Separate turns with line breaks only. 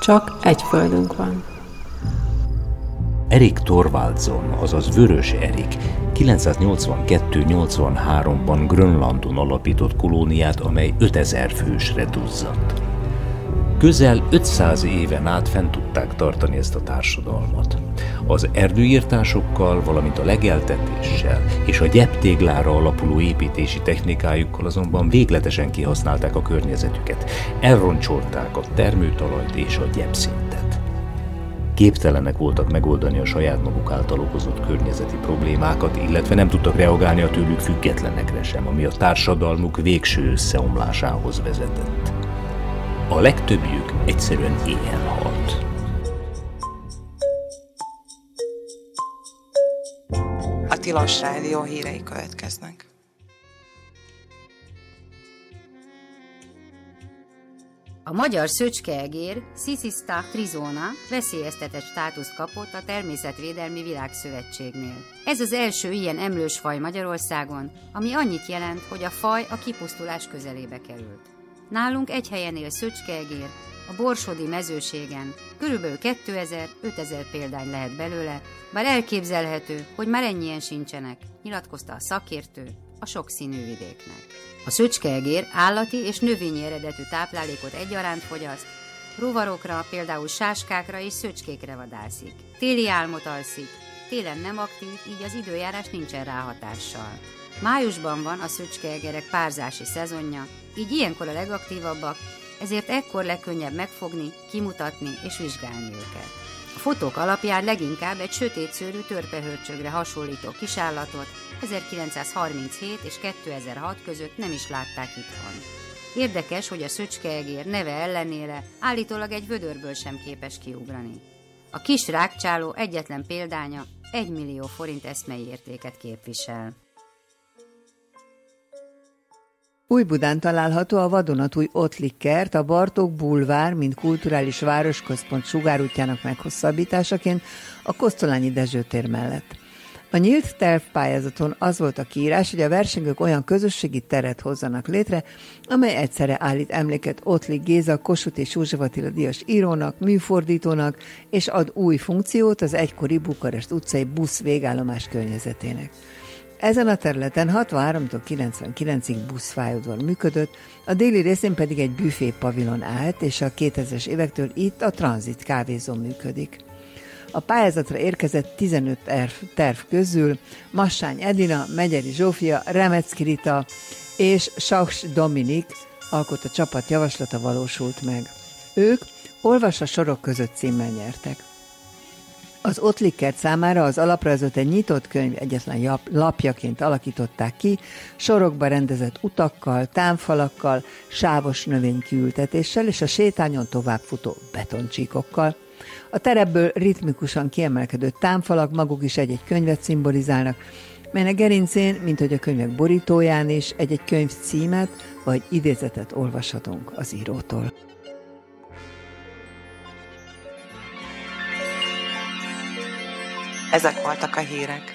Csak egy földünk van.
Erik Thorvaldsson, azaz Vörös Erik 982-83-ban Grönlandon alapított kolóniát, amely 5000 fősre duzzadt. Közel 500 éven át fent tudták tartani ezt a társadalmat. Az erdőirtásokkal, valamint a legeltetéssel és a gyeptéglára alapuló építési technikájukkal azonban végletesen kihasználták a környezetüket, elroncsolták a termőtalajt és a gyepszintet. Képtelenek voltak megoldani a saját maguk által okozott környezeti problémákat, illetve nem tudtak reagálni a tőlük függetlenekre sem, ami a társadalmuk végső összeomlásához vezetett. A legtöbbjük egyszerűen éhen halt.
A Tilos Rádió hírei következnek.
A magyar szöcskeegér Cicista trizona veszélyeztetett státuszt kapott a Természetvédelmi Világszövetségnél. Ez az első ilyen emlős faj Magyarországon, ami annyit jelent, hogy a faj a kipusztulás közelébe került. Nálunk egy helyen él szöcskeegér, a Borsodi mezőségen, körülbelül 2000-5000 példány lehet belőle, bár elképzelhető, hogy már ennyien sincsenek, nyilatkozta a szakértő a sokszínű vidéknek. A szöcskeegér állati és növényi eredetű táplálékot egyaránt fogyaszt, rovarokra, például sáskákra és szöcskékre vadászik. Téli álmot alszik, télen nem aktív, így az időjárás nincsen rá hatással. Májusban van a szöcskeegerek párzási szezonja, így ilyenkor a legaktívabbak, ezért ekkor legkönnyebb megfogni, kimutatni és vizsgálni őket. A fotók alapján leginkább egy sötétszőrű törpehörcsögre hasonlító kisállatot 1937 és 2006 között nem is látták itthon. Érdekes, hogy a szöcskeegér neve ellenére állítólag egy vödörből sem képes kiugrani. A kis rágcsáló egyetlen példánya 1 millió forint eszmei értéket képvisel.
Újbudán található a vadonatúj Ottlik kert, a Bartók bulvár, mint kulturális városközpont sugárútjának meghosszabbításaként a Kosztolányi Dezső tér mellett. A nyílt tervpályázaton az volt a kiírás, hogy a versengők olyan közösségi teret hozzanak létre, amely egyszerre állít emléket Ottlik Géza, Kossuth és József Attila díjas írónak, műfordítónak, és ad új funkciót az egykori Bukarest utcai busz végállomás környezetének. Ezen a területen 63-tól 99-ig buszpályaudvar működött, a déli részén pedig egy büfé pavilon állt, és a 2000-es évektől itt a Tranzit kávézó működik. A pályázatra érkezett 15 terv közül Massány Edina, Megyeri Zsófia, Remecki Rita és Saks Dominik alkotta csapat javaslata valósult meg. Ők Olvas a sorok között címmel nyertek. Az Ottlik kert számára az alaprajzot egy nyitott könyv egyetlen lapjaként alakították ki, sorokba rendezett utakkal, támfalakkal, sávos növénykiültetéssel és a sétányon továbbfutó betoncsíkokkal. A terepből ritmikusan kiemelkedő támfalak maguk is egy-egy könyvet szimbolizálnak, melynek gerincén, mint hogy a könyvek borítóján is egy-egy könyv címet vagy idézetet olvashatunk az írótól.
Ezek voltak a hírek.